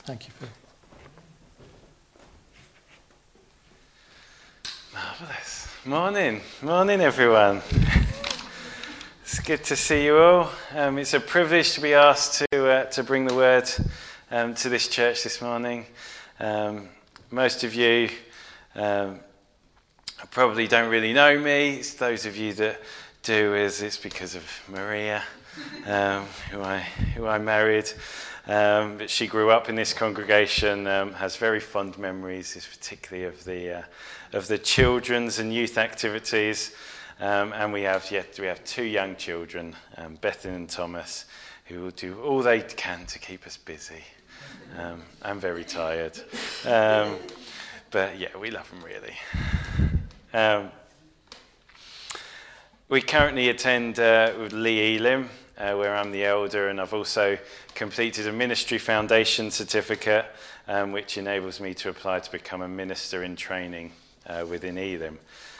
Thank you, Phil. Marvellous. Morning everyone. It's good to see you all. It's a privilege to be asked to bring the word to this church this morning. Most of you probably don't really know me. It's those of you that do, it's because of Maria, who I married. But she grew up in this congregation, has very fond memories, particularly of the children's and youth activities. And we have two young children, Bethany and Thomas, who will do all they can to keep us busy. I'm very tired. But yeah, we love them really. We currently attend with Lee Elim, where I'm the elder, and I've also completed a ministry foundation certificate, which enables me to apply to become a minister in training within Elim.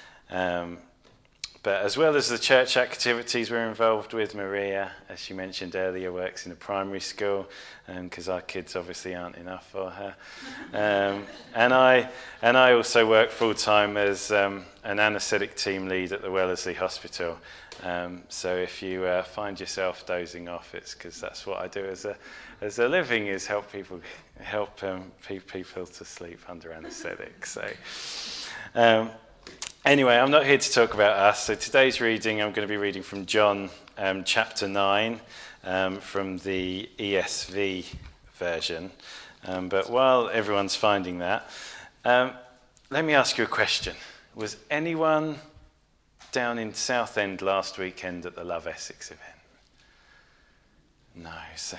But as well as the church activities we're involved with, Maria, as she mentioned earlier, works in a primary school, because our kids obviously aren't enough for her. And I also work full-time as an anaesthetic team lead at the Wellesley Hospital. So if you find yourself dozing off, it's because that's what I do as a living, is help people to sleep under anaesthetic. So. Anyway, I'm not here to talk about us. So today's reading, I'm going to be reading from John chapter 9 from the ESV version. But while everyone's finding that, let me ask you a question. Was anyone down in Southend last weekend at the Love Essex event? No. So,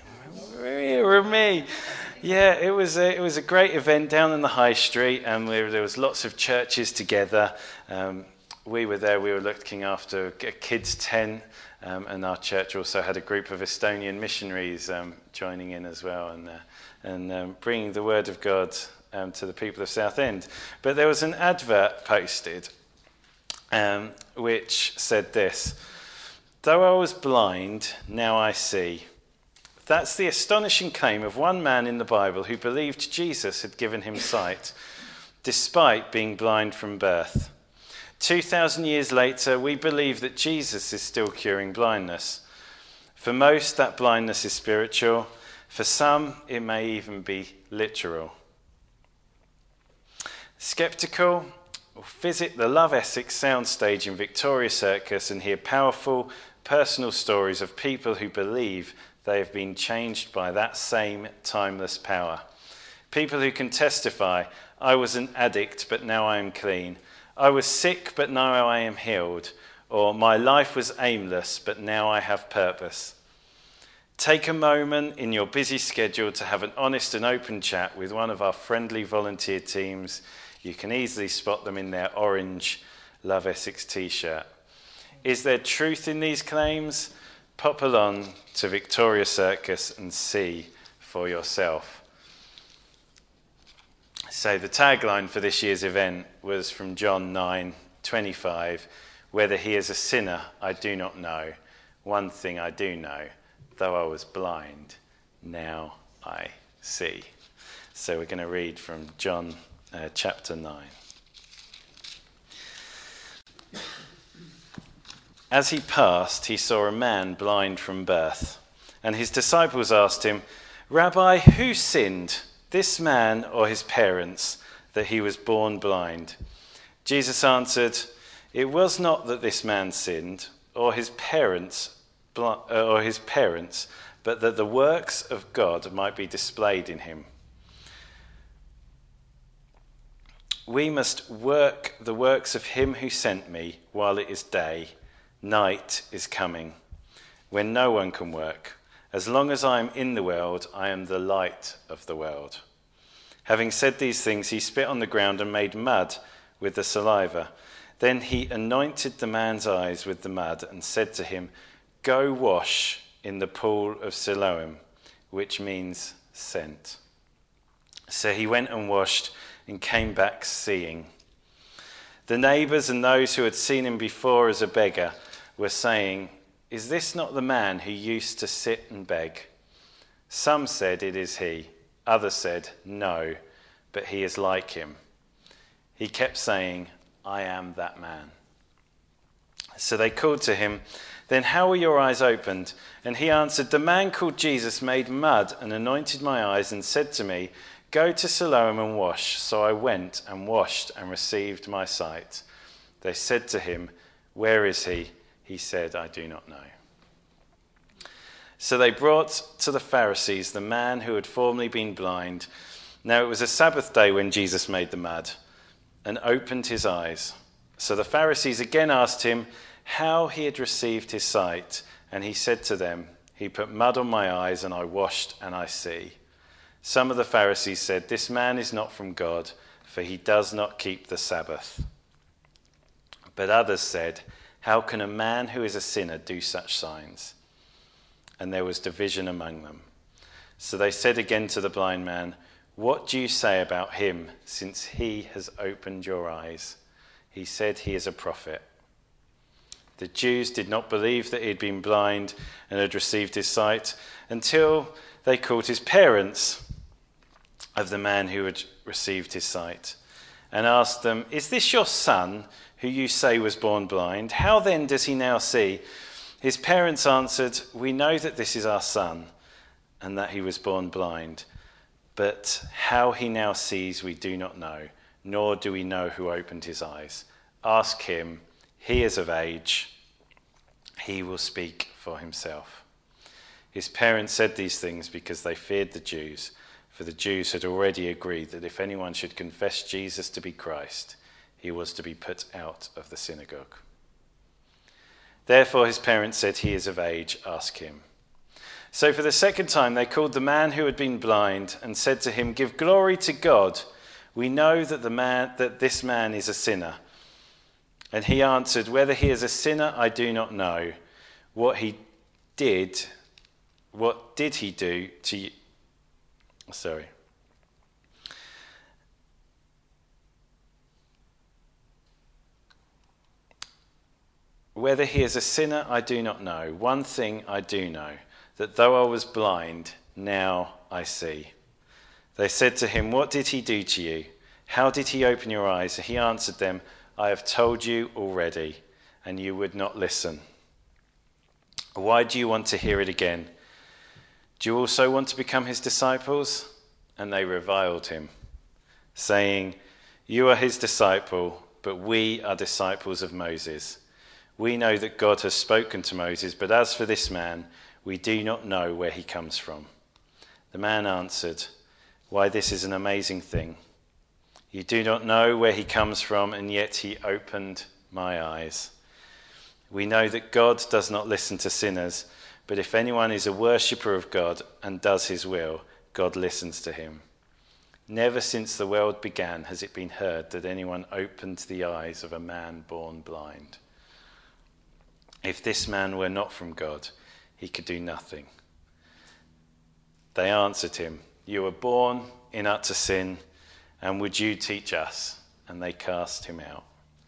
me. Yeah, it was a great event down in the High Street, and there was lots of churches together. We were there. We were looking after a kids' tent, and our church also had a group of Estonian missionaries joining in as well, and bringing the word of God to the people of Southend. But there was an advert posted, which said this: "Though I was blind, now I see." That's the astonishing claim of one man in the Bible who believed Jesus had given him sight, despite being blind from birth. 2,000 years later, we believe that Jesus is still curing blindness. For most, that blindness is spiritual. For some, it may even be literal. Skeptical? Visit the Love Essex soundstage in Victoria Circus and hear powerful, personal stories of people who believe they have been changed by that same timeless power. People who can testify, "I was an addict, but now I am clean. I was sick, but now I am healed." Or, "My life was aimless, but now I have purpose." Take a moment in your busy schedule to have an honest and open chat with one of our friendly volunteer teams. You can easily spot them in their orange Love Essex t-shirt. Is there truth in these claims? Pop along to Victoria Circus and see for yourself. So the tagline for this year's event was from John 9:25. "Whether he is a sinner, I do not know. One thing I do know, though I was blind, now I see." So we're going to read from John chapter 9. As he passed, he saw a man blind from birth, and his disciples asked him, "Rabbi, who sinned, this man or his parents, that he was born blind?" Jesus answered, "It was not that this man sinned, or his parents, but that the works of God might be displayed in him. We must work the works of him who sent me while it is day. Night is coming, when no one can work. As long as I am in the world, I am the light of the world." Having said these things, he spit on the ground and made mud with the saliva. Then he anointed the man's eyes with the mud and said to him, "Go wash in the pool of Siloam," which means sent. So he went and washed and came back seeing. The neighbours and those who had seen him before as a beggar were saying, "Is this not the man who used to sit and beg?" Some said, "It is he." Others said, "No, but he is like him." He kept saying, "I am that man." So they called to him, "Then how were your eyes opened?" And he answered, "The man called Jesus made mud and anointed my eyes and said to me, 'Go to Siloam and wash.' So I went and washed and received my sight." They said to him, "Where is he?" He said, "I do not know." So they brought to the Pharisees the man who had formerly been blind. Now it was a Sabbath day when Jesus made the mud and opened his eyes. So the Pharisees again asked him how he had received his sight. And he said to them, "He put mud on my eyes, and I washed, and I see." Some of the Pharisees said, "This man is not from God, for he does not keep the Sabbath." But others said, "How can a man who is a sinner do such signs?" And there was division among them. So they said again to the blind man, "What do you say about him, since he has opened your eyes?" He said he is a prophet. The Jews did not believe that he had been blind and had received his sight until they called his parents of the man who had received his sight and asked them, "Is this your son, who you say was born blind? How then does he now see?" His parents answered, "We know that this is our son and that he was born blind, but how he now sees we do not know, nor do we know who opened his eyes. Ask him. He is of age. He will speak for himself." His parents said these things because they feared the Jews, for the Jews had already agreed that if anyone should confess Jesus to be Christ, he was to be put out of the synagogue. Therefore his parents said, "He is of age, ask him." So for the second time they called the man who had been blind and said to him, "Give glory to God. We know that this man is a sinner." And he answered, "Whether he is a sinner, I do not know. What did he do to you?" "Whether he is a sinner, I do not know. One thing I do know, that though I was blind, now I see." They said to him, "What did he do to you? How did he open your eyes?" He answered them, "I have told you already, and you would not listen. Why do you want to hear it again? Do you also want to become his disciples?" And they reviled him, saying, "You are his disciple, but we are disciples of Moses. We know that God has spoken to Moses, but as for this man, we do not know where he comes from." The man answered, "Why, this is an amazing thing. You do not know where he comes from, and yet he opened my eyes. We know that God does not listen to sinners, but if anyone is a worshipper of God and does his will, God listens to him. Never since the world began has it been heard that anyone opened the eyes of a man born blind. If this man were not from God, he could do nothing." They answered him, "You were born in utter sin, and would you teach us?" And they cast him out.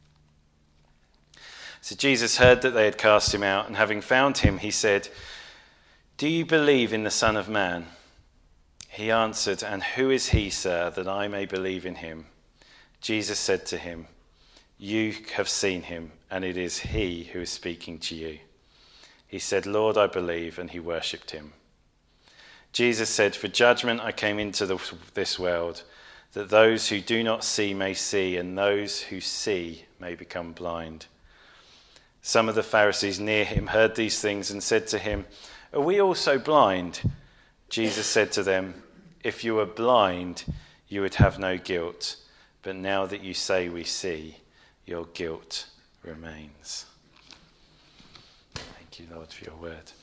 So Jesus heard that they had cast him out, and having found him, he said, "Do you believe in the Son of Man?" He answered, "And who is he, sir, that I may believe in him?" Jesus said to him, "You have seen him, and it is he who is speaking to you." He said, "Lord, I believe," and he worshipped him. Jesus said, "For judgment I came into this world, that those who do not see may see, and those who see may become blind." Some of the Pharisees near him heard these things and said to him, "Are we also blind?" Jesus said to them, "If you were blind, you would have no guilt, but now that you say we see, your guilt remains." Thank you, Lord, for your word.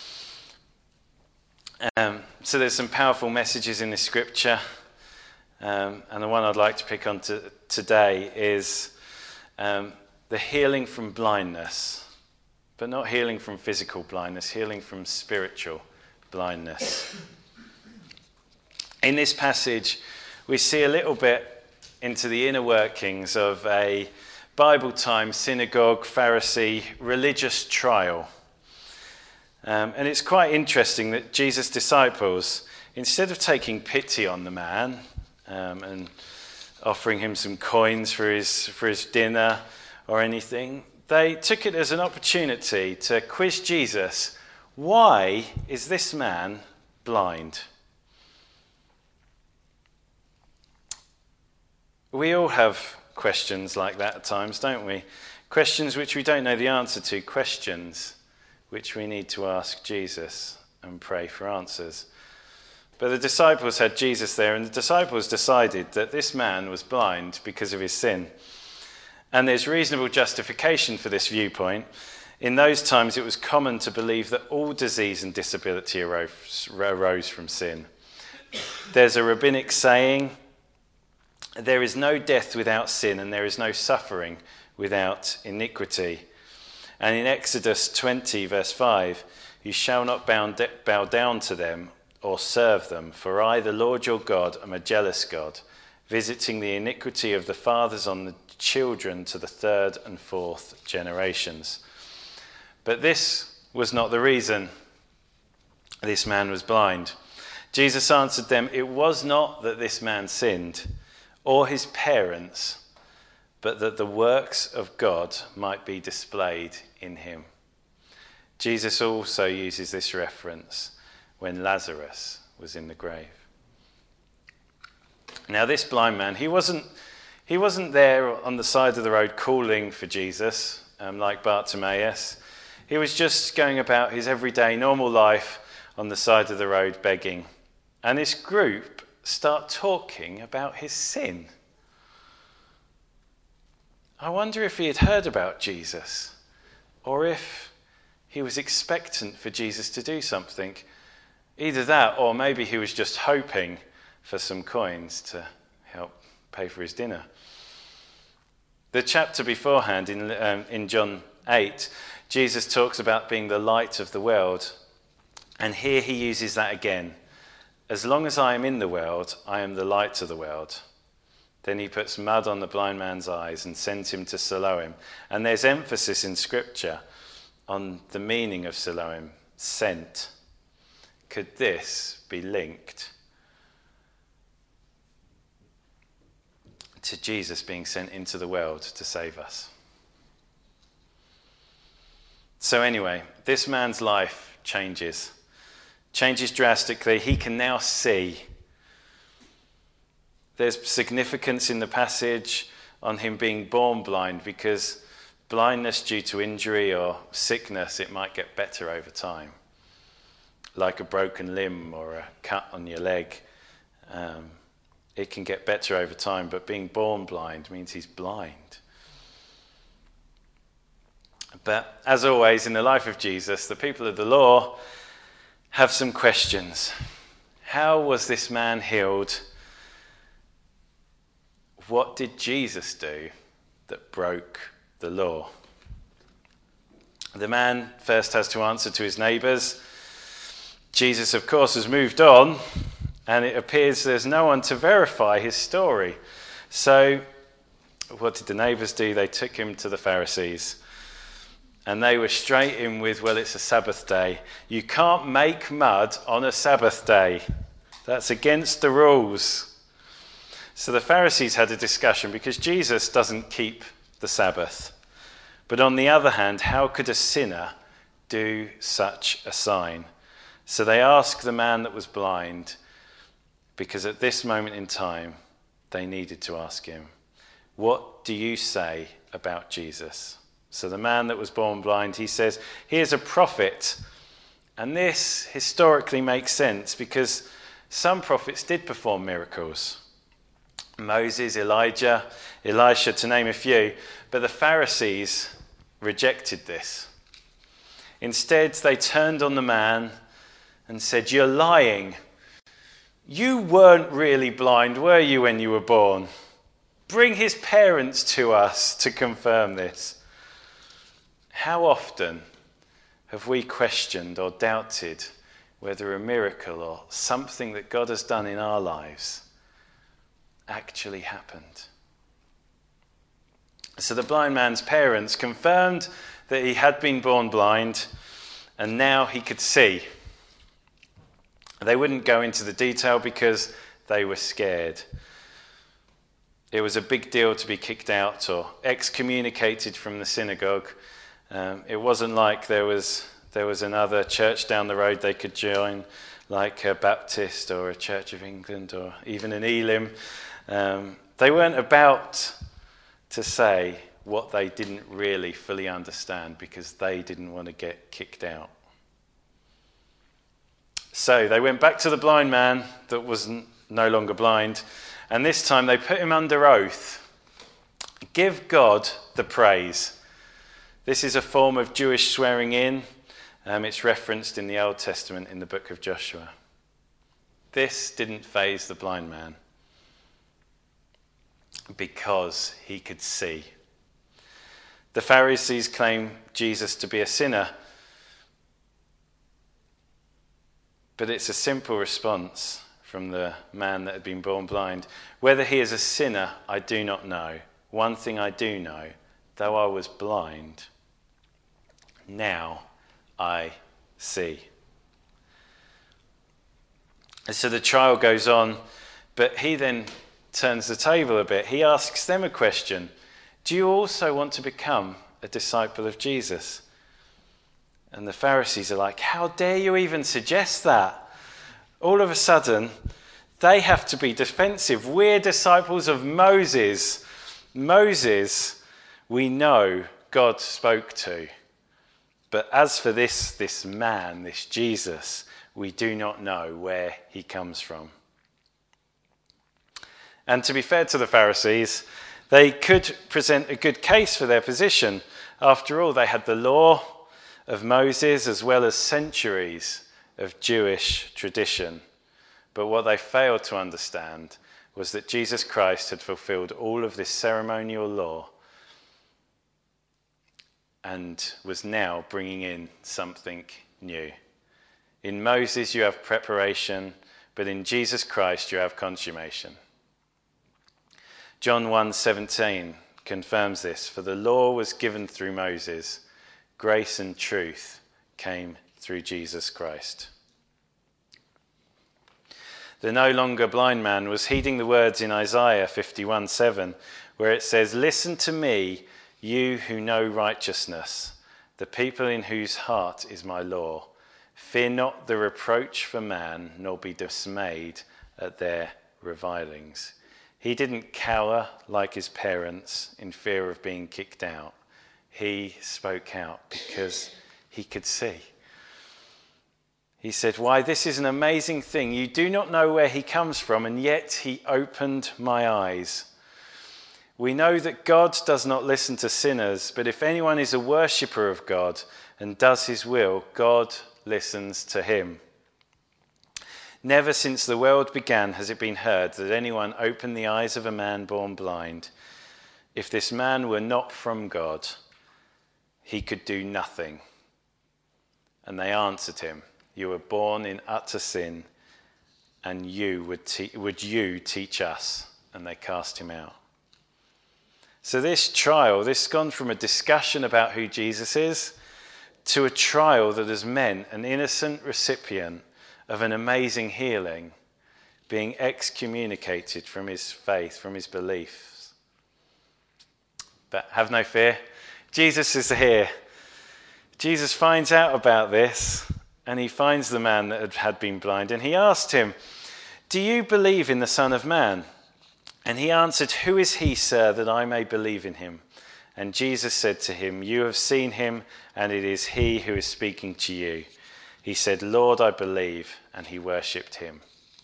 So there's some powerful messages in the scripture, and the one I'd like to pick on today is the healing from blindness, but not healing from physical blindness, healing from spiritual blindness. In this passage, we see a little bit into the inner workings of a Bible time synagogue Pharisee religious trial. And it's quite interesting that Jesus' disciples instead of taking pity on the man and offering him some coins for his dinner or anything, they took it as an opportunity to quiz Jesus. Why is this man blind? We all have questions like that at times, don't we? Questions which we don't know the answer to, questions which we need to ask Jesus and pray for answers. But the disciples had Jesus there, and the disciples decided that this man was blind because of his sin. And there's reasonable justification for this viewpoint. In those times, it was common to believe that all disease and disability arose from sin. There's a rabbinic saying, there is no death without sin, and there is no suffering without iniquity. And in Exodus 20, verse 5, you shall not bow down to them or serve them, for I, the Lord your God, am a jealous God, visiting the iniquity of the fathers on the children to the third and fourth generations. But this was not the reason this man was blind. Jesus answered them, it was not that this man sinned, or his parents, but that the works of God might be displayed in him. Jesus also uses this reference when Lazarus was in the grave. Now this blind man, he wasn't there on the side of the road calling for Jesus, like Bartimaeus. He was just going about his everyday normal life on the side of the road begging. And this group start talking about his sin. I wonder if he had heard about Jesus, or if he was expectant for Jesus to do something. Either that, or maybe he was just hoping for some coins to help pay for his dinner. The chapter beforehand, in John 8, Jesus talks about being the light of the world. And here he uses that again. As long as I am in the world, I am the light of the world. Then he puts mud on the blind man's eyes and sends him to Siloam. And there's emphasis in Scripture on the meaning of Siloam, sent. Could this be linked to Jesus being sent into the world to save us? So anyway, this man's life changes drastically. He can now see. There's significance in the passage on him being born blind, because blindness due to injury or sickness, it might get better over time. Like a broken limb or a cut on your leg. It can get better over time, but being born blind means he's blind. But as always, in the life of Jesus, the people of the law have some questions. How was this man healed? What did Jesus do that broke the law? The man first has to answer to his neighbours. Jesus, of course, has moved on, and it appears there's no one to verify his story. So what did the neighbours do? They took him to the Pharisees. And they were straight in with, well, it's a Sabbath day. You can't make mud on a Sabbath day. That's against the rules. So the Pharisees had a discussion, because Jesus doesn't keep the Sabbath. But on the other hand, how could a sinner do such a sign? So they asked the man that was blind, because at this moment in time, they needed to ask him, what do you say about Jesus? So the man that was born blind, he says, he is a prophet. And this historically makes sense, because some prophets did perform miracles. Moses, Elijah, Elisha, to name a few. But the Pharisees rejected this. Instead, they turned on the man and said, you're lying. You weren't really blind, were you, when you were born? Bring his parents to us to confirm this. How often have we questioned or doubted whether a miracle or something that God has done in our lives actually happened? So the blind man's parents confirmed that he had been born blind, and now he could see. They wouldn't go into the detail because they were scared. It was a big deal to be kicked out or excommunicated from the synagogue. It wasn't like there was another church down the road they could join, like a Baptist or a Church of England or even an Elim. They weren't about to say what they didn't really fully understand because they didn't want to get kicked out. So they went back to the blind man that was no longer blind, and this time they put him under oath. Give God the praise. This is a form of Jewish swearing in. It's referenced in the Old Testament in the book of Joshua. This didn't faze the blind man because he could see. The Pharisees claim Jesus to be a sinner, but it's a simple response from the man that had been born blind. Whether he is a sinner, I do not know. One thing I do know, though I was blind, now I see. And so the trial goes on, but he then turns the table a bit. He asks them a question. Do you also want to become a disciple of Jesus? And the Pharisees are like, how dare you even suggest that? All of a sudden, they have to be defensive. We're disciples of Moses. Moses, we know God spoke to. But as for this man, this Jesus, we do not know where he comes from. And to be fair to the Pharisees, they could present a good case for their position. After all, they had the law of Moses as well as centuries of Jewish tradition. But what they failed to understand was that Jesus Christ had fulfilled all of this ceremonial law and was now bringing in something new. In Moses you have preparation, but in Jesus Christ you have consummation. John 1:17 confirms this. For the law was given through Moses, grace and truth came through Jesus Christ. The no longer blind man was heeding the words in Isaiah 51:7, where it says, listen to me, you who know righteousness, the people in whose heart is my law. Fear not the reproach for man, nor be dismayed at their revilings. He didn't cower like his parents in fear of being kicked out. He spoke out because he could see. He said, why, this is an amazing thing. You do not know where he comes from, and yet he opened my eyes. We know that God does not listen to sinners, but if anyone is a worshipper of God and does his will, God listens to him. Never since the world began has it been heard that anyone opened the eyes of a man born blind. If this man were not from God, he could do nothing. And they answered him, you were born in utter sin, and would you teach us? And they cast him out. So this trial, this has gone from a discussion about who Jesus is to a trial that has meant an innocent recipient of an amazing healing being excommunicated from his faith, from his beliefs. But have no fear, Jesus is here. Jesus finds out about this, and he finds the man that had been blind, and he asked him, do you believe in the Son of Man? And he answered, who is he, sir, that I may believe in him? And Jesus said to him, you have seen him, and it is he who is speaking to you. He said, Lord, I believe, and he worshipped him.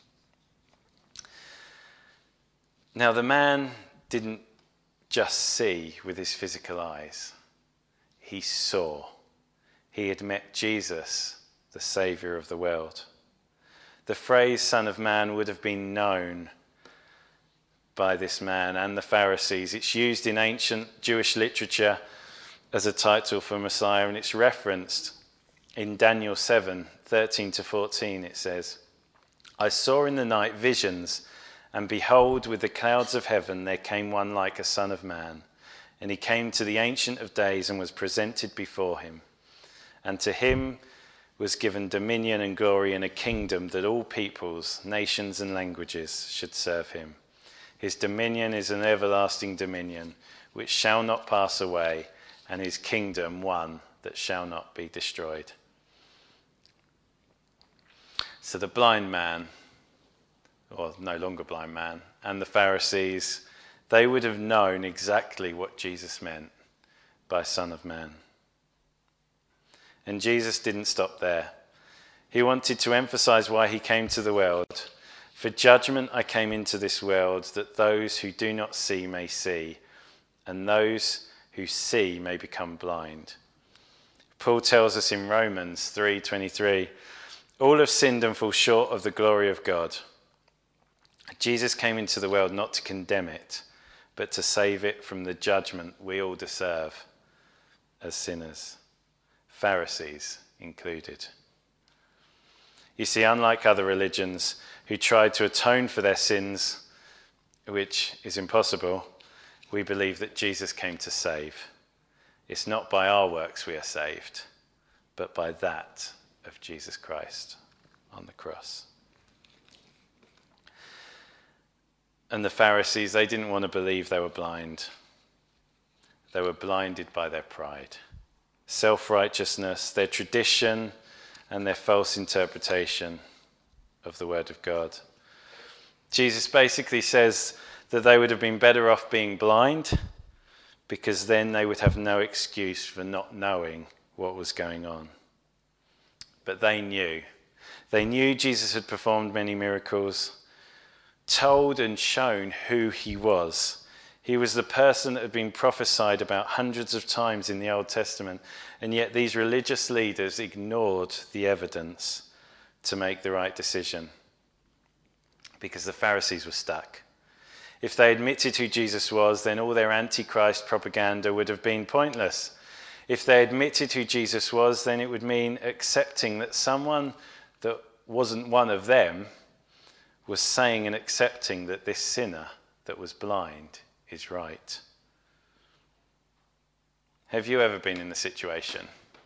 Now the man didn't just see with his physical eyes. He saw. He had met Jesus, the Saviour of the world. The phrase Son of Man would have been known by this man and the Pharisees. It's used in ancient Jewish literature as a title for Messiah, and it's referenced in Daniel 7:13-14. It says, I saw in the night visions, and behold, with the clouds of heaven there came one like a son of man. And he came to the Ancient of Days and was presented before him. And to him was given dominion and glory and a kingdom that all peoples, nations and languages should serve him. His dominion is an everlasting dominion which shall not pass away, and his kingdom one that shall not be destroyed. So the blind man, or no longer blind man, and the Pharisees, they would have known exactly what Jesus meant by Son of Man. And Jesus didn't stop there. He wanted to emphasize why he came to the world. For judgment I came into this world, that those who do not see may see, and those who see may become blind. Paul tells us in Romans 3:23, all have sinned and fall short of the glory of God. Jesus came into the world not to condemn it, but to save it from the judgment we all deserve as sinners, Pharisees included. You see, unlike other religions who tried to atone for their sins, which is impossible, we believe that Jesus came to save. It's not by our works we are saved, but by that of Jesus Christ on the cross. And the Pharisees, they didn't want to believe they were blind. They were blinded by their pride, self-righteousness, their tradition, and their false interpretation of the word of God. Jesus basically says that they would have been better off being blind, because then they would have no excuse for not knowing what was going on. But they knew. They knew Jesus had performed many miracles, told and shown who he was. He was the person that had been prophesied about hundreds of times in the Old Testament, and yet these religious leaders ignored the evidence to make the right decision, because the Pharisees were stuck. If they admitted who Jesus was, then all their antichrist propaganda would have been pointless. If they admitted who Jesus was, then it would mean accepting that someone that wasn't one of them was saying and accepting that this sinner that was blind is right. Have you ever been in the situation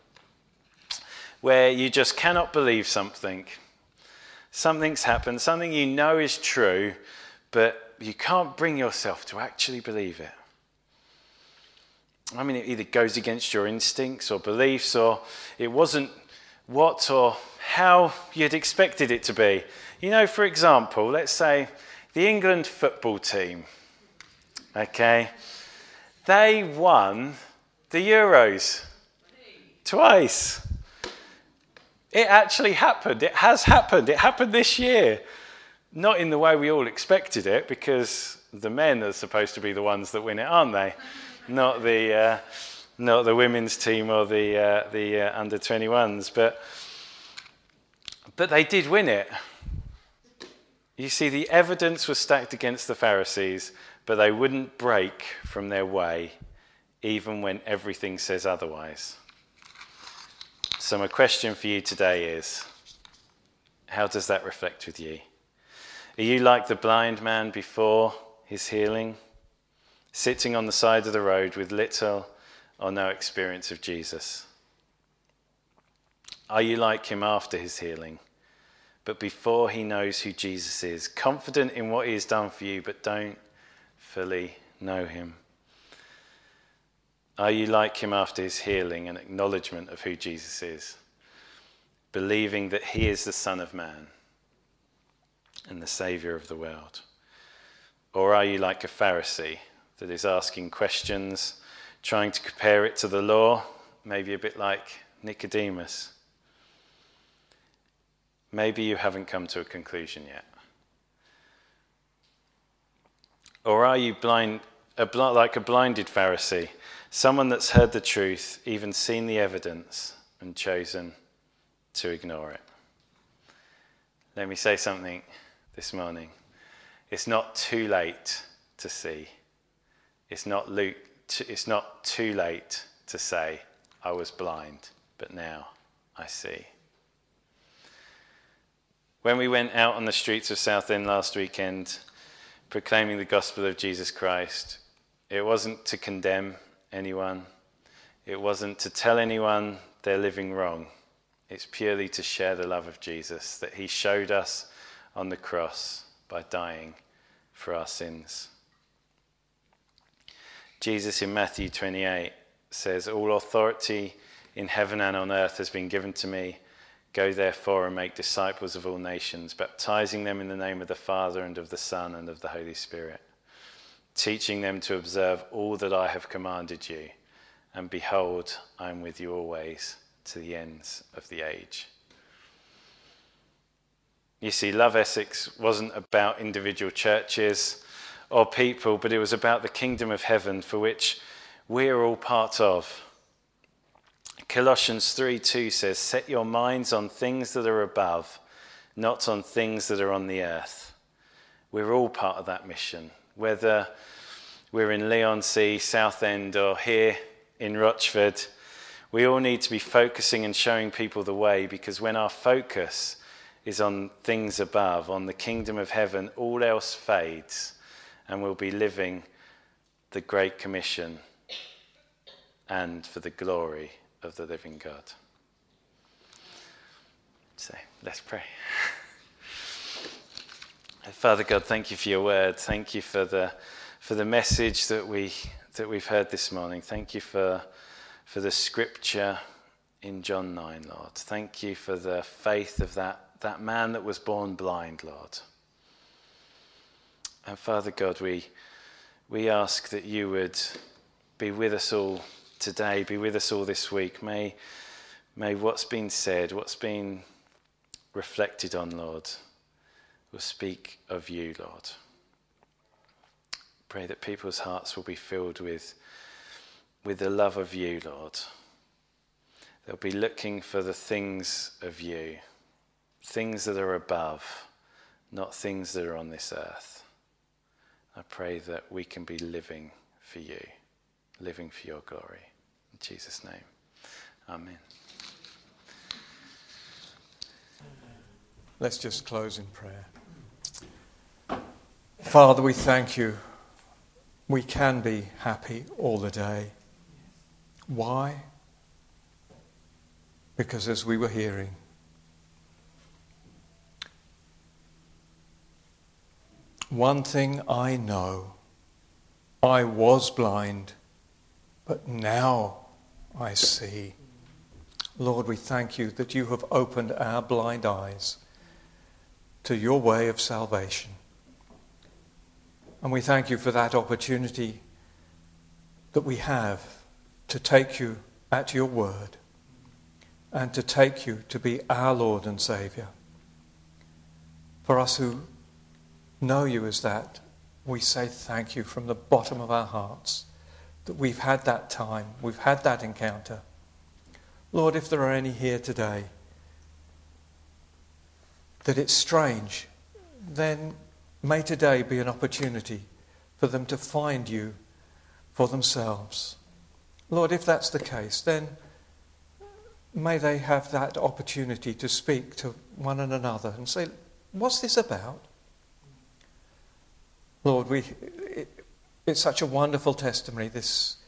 where you just cannot believe something? Something's happened, something you know is true, but you can't bring yourself to actually believe it. I mean, it either goes against your instincts or beliefs, or it wasn't what or how you'd expected it to be. You know, for example, let's say the England football team, okay, they won the Euros twice. It actually happened. It has happened. It happened this year. Not in the way we all expected it, because the men are supposed to be the ones that win it, aren't they? Not the women's team or the under 21s, but they did win it. You see, the evidence was stacked against the Pharisees, but they wouldn't break from their way, even when everything says otherwise. So my question for you today is, how does that reflect with you? Are you like the blind man before his healing, sitting on the side of the road with little or no experience of Jesus? Are you like him after his healing, but before he knows who Jesus is, confident in what he has done for you, but don't fully know him? Are you like him after his healing and acknowledgement of who Jesus is, believing that he is the Son of Man and the Saviour of the world? Or are you like a Pharisee that is asking questions, trying to compare it to the law, maybe a bit like Nicodemus? Maybe you haven't come to a conclusion yet. Or are you like a blinded Pharisee, someone that's heard the truth, even seen the evidence, and chosen to ignore it? Let me say something this morning. It's not too late to see. It's not too late to say, I was blind, but now I see. When we went out on the streets of Southend last weekend, proclaiming the gospel of Jesus Christ, it wasn't to condemn anyone. It wasn't to tell anyone they're living wrong. It's purely to share the love of Jesus that he showed us on the cross by dying for our sins. Jesus in Matthew 28 says, "All authority in heaven and on earth has been given to me. Go therefore and make disciples of all nations, baptizing them in the name of the Father and of the Son and of the Holy Spirit, teaching them to observe all that I have commanded you. And behold, I am with you always to the ends of the age." You see, Love Essex wasn't about individual churches or people, but it was about the kingdom of heaven for which we are all part of. Colossians 3:2 says, "Set your minds on things that are above, not on things that are on the earth." We're all part of that mission, whether we're in Leigh-on-Sea, Southend, or here in Rochford. We all need to be focusing and showing people the way, because when our focus is on things above, on the kingdom of heaven, all else fades, and we'll be living the Great Commission and for the glory of the living God. So let's pray. Father God, thank you for your word. Thank you for the message that we've heard this morning. Thank you for the scripture in John 9, Lord. Thank you for the faith of that man that was born blind, Lord. And Father God, we ask that you would be with us all today, be with us all this week. May what's been said, what's been reflected on, Lord, will speak of you, Lord. Pray that people's hearts will be filled with the love of you, Lord. They'll be looking for the things of you, things that are above, not things that are on this earth. I pray that we can be living for you, living for your glory. In Jesus' name, amen. Let's just close in prayer. Father, we thank you. We can be happy all the day. Why? Because as we were hearing, one thing I know, I was blind, but now I see. Lord, we thank you that you have opened our blind eyes to your way of salvation. And we thank you for that opportunity that we have to take you at your word and to take you to be our Lord and Saviour. For us who know you as that, we say thank you from the bottom of our hearts that we've had that time, we've had that encounter. Lord, if there are any here today that it's strange, then may today be an opportunity for them to find you for themselves. Lord, if that's the case, then may they have that opportunity to speak to one and another and say, what's this about? Lord, it's such a wonderful testimony. This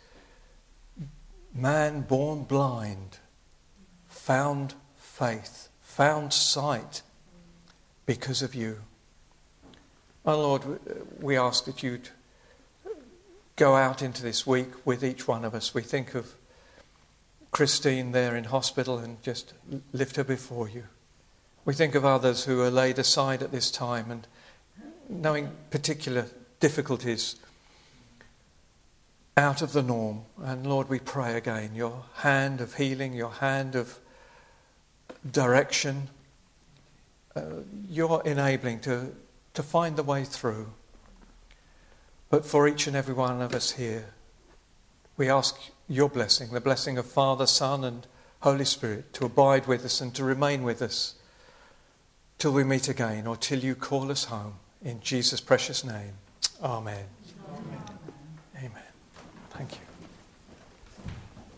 man born blind found faith, found sight because of you. Oh Lord, we ask that you'd go out into this week with each one of us. We think of Christine there in hospital and just lift her before you. We think of others who are laid aside at this time and knowing particular difficulties out of the norm. And Lord, we pray again, your hand of healing, your hand of direction, your enabling to find the way through. But for each and every one of us here, we ask your blessing, the blessing of Father, Son and Holy Spirit, to abide with us and to remain with us till we meet again or till you call us home. In Jesus' precious name, amen. Amen. Amen. Thank you.